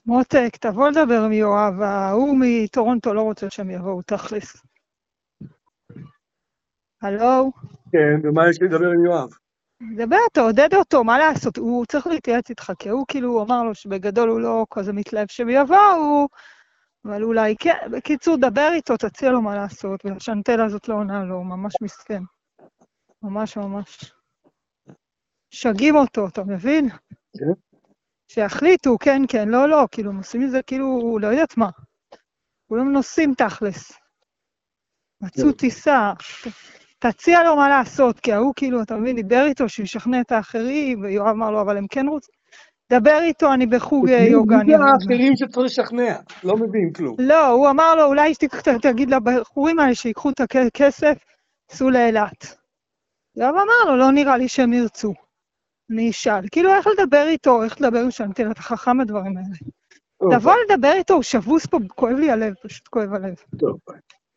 מותק, תבוא לדבר עם יואב, ההוא מטורונטו לא רוצה שהם יבואו, תכלס. הלו? כן, ומה יש לי לדבר עם יואב? דבר, תעודד אותו, מה לעשות? הוא צריך להתייעץ איתך, כי הוא כאילו אמר לו שבגדול הוא לא כזה מתלהב שהם יבואו, אבל אולי כן, בקיצור, דבר איתו, תציע לו מה לעשות, והשנטלה הזאת לא עונה לו, ממש מסכן. ממש ממש. שגים אותו, אתה מבין? כן. שיחליטו, כן, כן, לא, לא, כאילו, נוסעים מזה, כאילו, לא יודעת מה. כולם נוסעים תכלס. מצאו טיסה, תציע לו מה לעשות, כי ההוא כאילו, אתה מבין, דיבר איתו שישכנע את האחרים, ויואב אמר לו, אבל הם כן רוצים. דבר איתו, אני בחוג יוגה, מי אני זה אבוא. האחרים שצריך לשכנע? לא מבין כלום. לא, הוא אמר לו, אולי תגיד לבחורים האלה שיקחו את הכסף, סעו לאילת. יואב אמר לו, לא נראה לי שהם ירצו. אני אשאל, כאילו, איך לדבר איתו, איך לדבר עם שנטל, אתה חכם הדברים האלה. תבוא לדבר איתו, הוא שבוס פה, כואב לי הלב, פשוט כואב הלב. טוב, ביי.